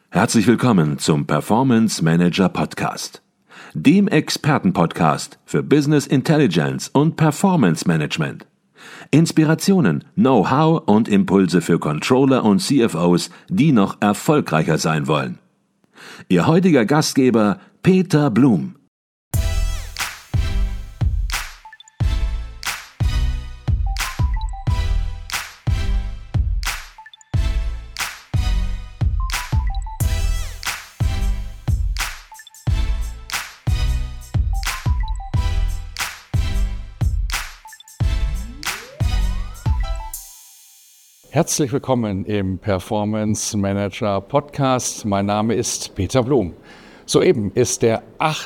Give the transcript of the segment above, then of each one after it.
Herzlich willkommen zum Performance Manager Podcast, dem Expertenpodcast für Business Intelligence und Performance Management. Inspirationen, Know-how und Impulse für Controller und CFOs, die noch erfolgreicher sein wollen. Ihr heutiger Gastgeber Peter Blum. Herzlich willkommen im Performance Manager Podcast. Mein Name ist Peter Blum. Soeben ist der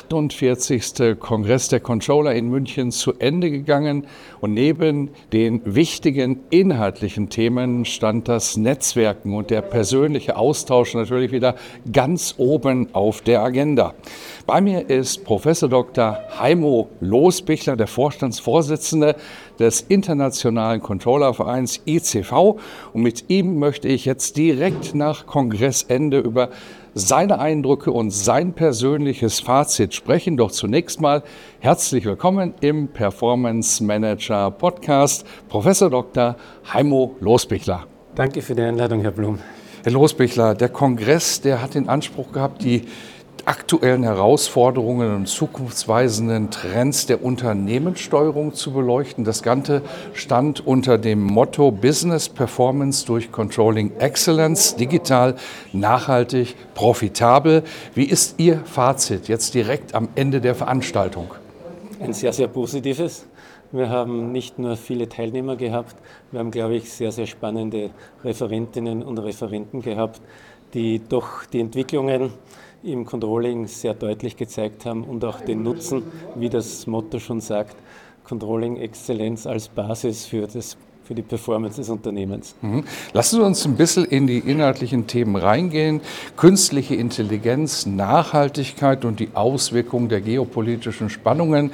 48. Kongress der Controller in München zu Ende gegangen und neben den wichtigen inhaltlichen Themen stand das Netzwerken und der persönliche Austausch natürlich wieder ganz oben auf der Agenda. Bei mir ist Professor Dr. Heimo Losbichler, der Vorstandsvorsitzende des Internationalen Controllervereins ICV, und mit ihm möchte ich jetzt direkt nach Kongressende über seine Eindrücke und sein persönliches Fazit sprechen. Doch zunächst mal herzlich willkommen im Performance Manager Podcast, Professor Dr. Heimo Losbichler. Danke für die Einladung, Herr Blum. Herr Losbichler, der Kongress, der hat den Anspruch gehabt, die aktuellen Herausforderungen und zukunftsweisenden Trends der Unternehmenssteuerung zu beleuchten. Das Ganze stand unter dem Motto Business Performance durch Controlling Excellence, digital, nachhaltig, profitabel. Wie ist Ihr Fazit jetzt direkt am Ende der Veranstaltung? Ein sehr, sehr positives. Wir haben nicht nur viele Teilnehmer gehabt, wir haben, glaube ich, sehr, sehr spannende Referentinnen und Referenten gehabt, die doch die Entwicklungen im Controlling sehr deutlich gezeigt haben und auch den Nutzen, wie das Motto schon sagt, Controlling Exzellenz als Basis für die Performance des Unternehmens. Lassen Sie uns ein bisschen in die inhaltlichen Themen reingehen. Künstliche Intelligenz, Nachhaltigkeit und die Auswirkungen der geopolitischen Spannungen.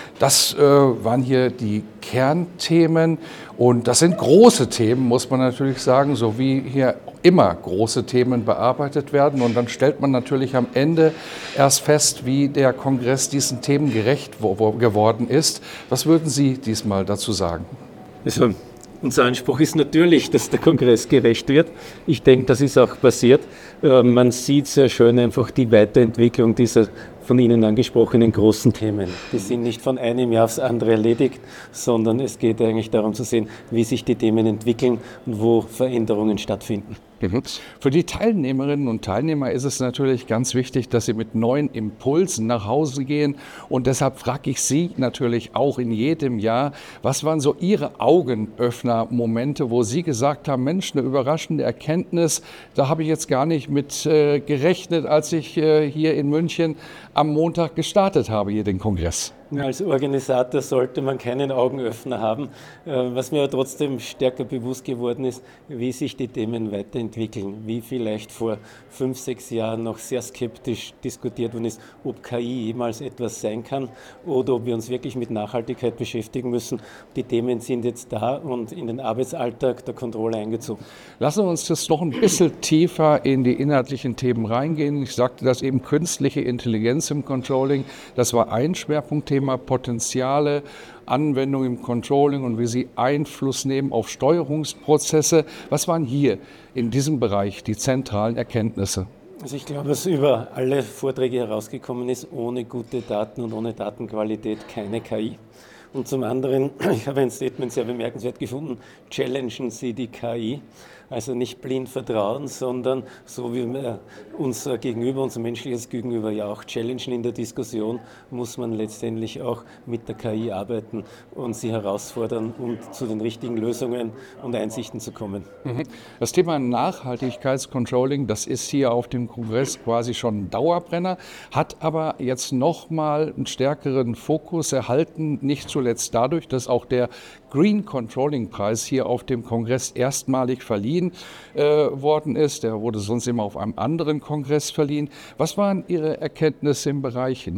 Das waren hier die Kernthemen und das sind große Themen, muss man natürlich sagen, so wie hier immer große Themen bearbeitet werden. Und dann stellt man natürlich am Ende erst fest, wie der Kongress diesen Themen gerecht geworden ist. Was würden Sie diesmal dazu sagen? Also, unser Anspruch ist natürlich, dass der Kongress gerecht wird. Ich denke, das ist auch passiert. Man sieht sehr schön einfach die Weiterentwicklung dieser von Ihnen angesprochenen großen Themen. Die sind nicht von einem Jahr aufs andere erledigt, sondern es geht eigentlich darum zu sehen, wie sich die Themen entwickeln und wo Veränderungen stattfinden. Für die Teilnehmerinnen und Teilnehmer ist es natürlich ganz wichtig, dass sie mit neuen Impulsen nach Hause gehen. Und deshalb frage ich Sie natürlich auch in jedem Jahr, was waren so Ihre Augenöffner-Momente, wo Sie gesagt haben, Mensch, eine überraschende Erkenntnis, da habe ich jetzt gar nicht mit gerechnet, als ich hier in München am Montag gestartet habe, hier den Kongress. Als Organisator sollte man keinen Augenöffner haben. Was mir aber trotzdem stärker bewusst geworden ist, wie sich die Themen weiterentwickeln. Wie vielleicht vor 5, 6 Jahren noch sehr skeptisch diskutiert worden ist, ob KI jemals etwas sein kann oder ob wir uns wirklich mit Nachhaltigkeit beschäftigen müssen. Die Themen sind jetzt da und in den Arbeitsalltag der Controller eingezogen. Lassen wir uns das noch ein bisschen tiefer in die inhaltlichen Themen reingehen. Ich sagte das eben, künstliche Intelligenz im Controlling, das war ein Schwerpunktthema. Potenziale, Anwendung im Controlling und wie sie Einfluss nehmen auf Steuerungsprozesse. Was waren hier in diesem Bereich die zentralen Erkenntnisse? Also ich glaube, was über alle Vorträge herausgekommen ist, ohne gute Daten und ohne Datenqualität keine KI. Und zum anderen, ich habe ein Statement sehr bemerkenswert gefunden, challengen Sie die KI. Also nicht blind vertrauen, sondern so wie wir unser Gegenüber, unser menschliches Gegenüber ja auch challengen in der Diskussion, muss man letztendlich auch mit der KI arbeiten und sie herausfordern, um zu den richtigen Lösungen und Einsichten zu kommen. Das Thema Nachhaltigkeitscontrolling, das ist hier auf dem Kongress quasi schon ein Dauerbrenner, hat aber jetzt nochmal einen stärkeren Fokus erhalten, nicht zuletzt dadurch, dass auch der Green Controlling Preis hier auf dem Kongress erstmalig verliehen worden ist. Der wurde sonst immer auf einem anderen Kongress verliehen. Was waren Ihre Erkenntnisse im Bereich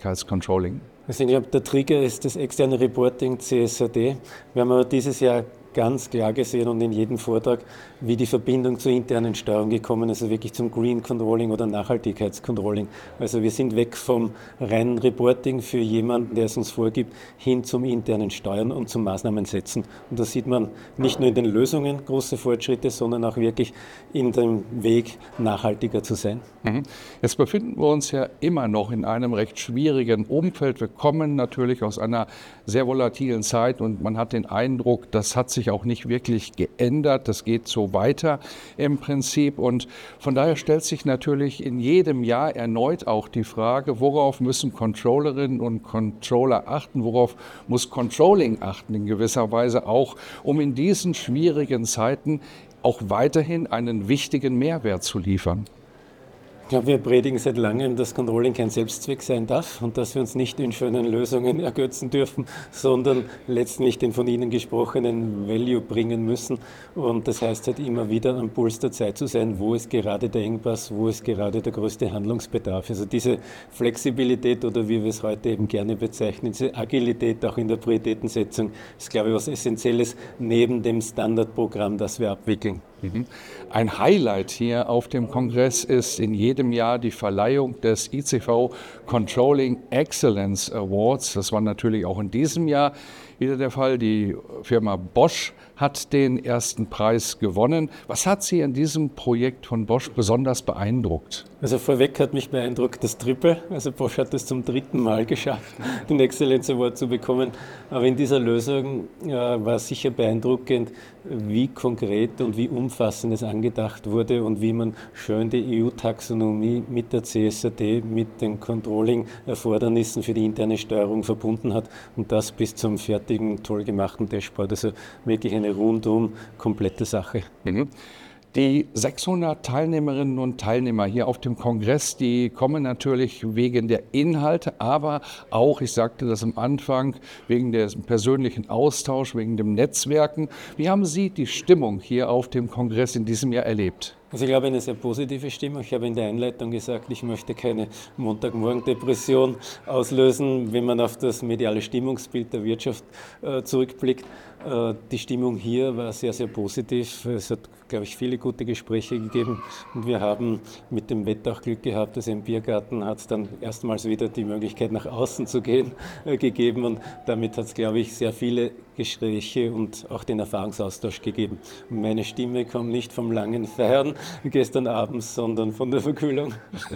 Nachhaltigkeitscontrolling? Also ich glaube, der Trigger ist das externe Reporting CSRD. Wir haben aber dieses Jahr ganz klar gesehen und in jedem Vortrag, wie die Verbindung zur internen Steuerung gekommen ist, also wirklich zum Green Controlling oder Nachhaltigkeitscontrolling. Also wir sind weg vom reinen Reporting für jemanden, der es uns vorgibt, hin zum internen Steuern und zum Maßnahmen setzen. Und da sieht man nicht nur in den Lösungen große Fortschritte, sondern auch wirklich in dem Weg, nachhaltiger zu sein. Jetzt befinden wir uns ja immer noch in einem recht schwierigen Umfeld. Wir kommen natürlich aus einer sehr volatilen Zeit und man hat den Eindruck, das hat sich auch nicht wirklich geändert. Das geht so weiter im Prinzip. Und von daher stellt sich natürlich in jedem Jahr erneut auch die Frage, worauf müssen Controllerinnen und Controller achten, worauf muss Controlling achten in gewisser Weise auch, um in diesen schwierigen Zeiten auch weiterhin einen wichtigen Mehrwert zu liefern. Ich glaube, wir predigen seit langem, dass Controlling kein Selbstzweck sein darf und dass wir uns nicht in schönen Lösungen ergötzen dürfen, sondern letztlich den von Ihnen gesprochenen Value bringen müssen. Und das heißt halt immer wieder am Puls der Zeit zu sein, wo ist gerade der Engpass, wo ist gerade der größte Handlungsbedarf. Also diese Flexibilität oder wie wir es heute eben gerne bezeichnen, diese Agilität auch in der Prioritätensetzung ist, glaube ich, was Essentielles neben dem Standardprogramm, das wir abwickeln. Ein Highlight hier auf dem Kongress ist in jedem Jahr die Verleihung des ICV Controlling Excellence Awards. Das war natürlich auch in diesem Jahr wieder der Fall. Die Firma Bosch hat den ersten Preis gewonnen. Was hat Sie in diesem Projekt von Bosch besonders beeindruckt? Also vorweg hat mich beeindruckt das Triple. Also Bosch hat es zum 3. Mal geschafft, den Excellence Award zu bekommen. Aber in dieser Lösung war sicher beeindruckend, wie konkret und wie umfassend es angedacht wurde und wie man schön die EU-Taxonomie mit der CSRD, mit den Controlling-Erfordernissen für die interne Steuerung verbunden hat und das bis zum fertigen, toll gemachten Dashboard. Also wirklich eine rundum komplette Sache. Die 600 Teilnehmerinnen und Teilnehmer hier auf dem Kongress, die kommen natürlich wegen der Inhalte, aber auch, ich sagte das am Anfang, wegen des persönlichen Austauschs, wegen dem Netzwerken. Wie haben Sie die Stimmung hier auf dem Kongress in diesem Jahr erlebt? Also ich glaube, eine sehr positive Stimmung. Ich habe in der Einleitung gesagt, ich möchte keine Montagmorgen-Depression auslösen, wenn man auf das mediale Stimmungsbild der Wirtschaft zurückblickt. Die Stimmung hier war sehr, sehr positiv. Es hat, glaube ich, viele gute Gespräche gegeben und wir haben mit dem Wetter auch Glück gehabt. Also im Biergarten hat es dann erstmals wieder die Möglichkeit, nach außen zu gehen, gegeben und damit hat es, glaube ich, sehr viele Gespräche und auch den Erfahrungsaustausch gegeben. Und meine Stimme kommt nicht vom langen Feiern gestern Abend, sondern von der Verkühlung.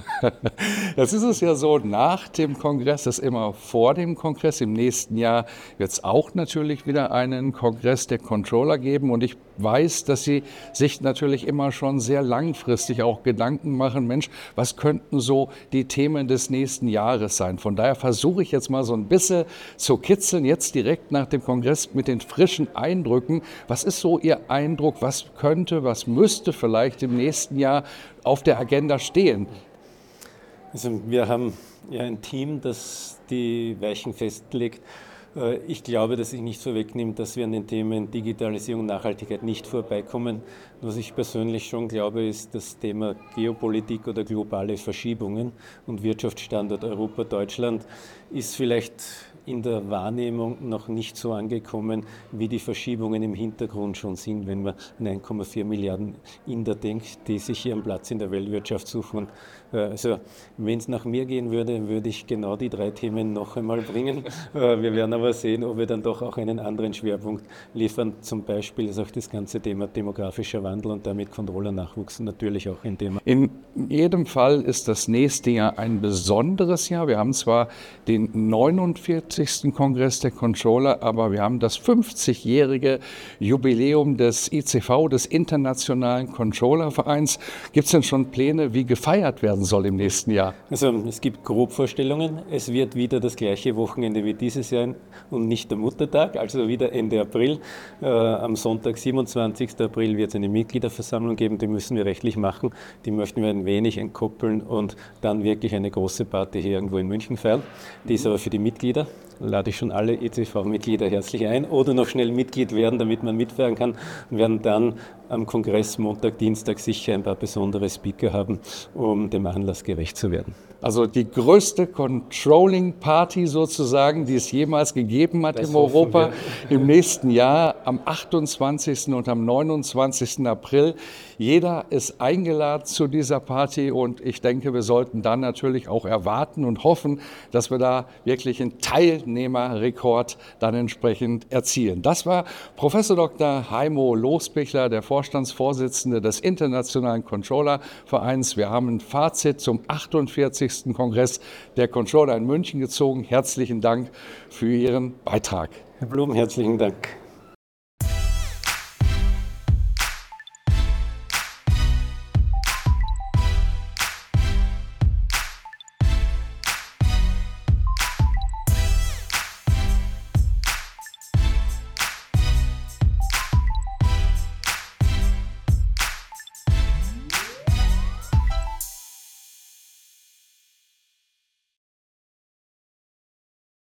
Das ist es ja so, nach dem Kongress, das ist immer vor dem Kongress. Im nächsten Jahr wird es auch natürlich wieder einen Kongress der Controller geben und ich weiß, dass Sie sich natürlich immer schon sehr langfristig auch Gedanken machen, Mensch, was könnten so die Themen des nächsten Jahres sein? Von daher versuche ich jetzt mal so ein bisschen zu kitzeln, jetzt direkt nach dem Kongress mit den frischen Eindrücken. Was ist so Ihr Eindruck, was könnte, was müsste vielleicht im nächsten Jahr auf der Agenda stehen? Also wir haben ja ein Team, das die Weichen festlegt. Ich glaube, dass ich nicht vorwegnehme, dass wir an den Themen Digitalisierung und Nachhaltigkeit nicht vorbeikommen. Was ich persönlich schon glaube, ist das Thema Geopolitik oder globale Verschiebungen und Wirtschaftsstandort Europa, Deutschland ist vielleicht in der Wahrnehmung noch nicht so angekommen, wie die Verschiebungen im Hintergrund schon sind, wenn man an 1,4 Milliarden Inder denkt, die sich ihren Platz in der Weltwirtschaft suchen. Also wenn es nach mir gehen würde, würde ich genau die 3 Themen noch einmal bringen. Wir werden aber sehen, ob wir dann doch auch einen anderen Schwerpunkt liefern. Zum Beispiel ist auch das ganze Thema demografischer Wandel und damit Controller-Nachwuchs natürlich auch ein Thema. In jedem Fall ist das nächste Jahr ein besonderes Jahr. Wir haben zwar den 49. Kongress der Controller, aber wir haben das 50-jährige Jubiläum des ICV, des Internationalen Controllervereins. Gibt es denn schon Pläne, wie gefeiert werden soll im nächsten Jahr? Also es gibt Grobvorstellungen. Es wird wieder das gleiche Wochenende wie dieses Jahr und nicht der Muttertag, also wieder Ende April. Am Sonntag, 27. April, wird es eine Mitgliederversammlung geben, die müssen wir rechtlich machen. Die möchten wir ein wenig entkoppeln und dann wirklich eine große Party hier irgendwo in München feiern. Die ist aber für die Mitglieder. lade ich schon alle ECV-Mitglieder herzlich ein oder noch schnell Mitglied werden, damit man mitfahren kann und werden dann am Kongress Montag, Dienstag sicher ein paar besondere Speaker haben, um dem Anlass gerecht zu werden. Also die größte Controlling-Party sozusagen, die es jemals gegeben hat in Europa, im nächsten Jahr am 28. und am 29. April. Jeder ist eingeladen zu dieser Party und ich denke, wir sollten dann natürlich auch erwarten und hoffen, dass wir da wirklich einen Teilnehmerrekord dann entsprechend erzielen. Das war Professor Dr. Heimo Losbichler, der Vorstandsvorsitzende des Internationalen Controller-Vereins. Wir haben ein Fazit zum 48. Kongress der Controller in München gezogen. Herzlichen Dank für Ihren Beitrag. Herr Blum, herzlichen Dank.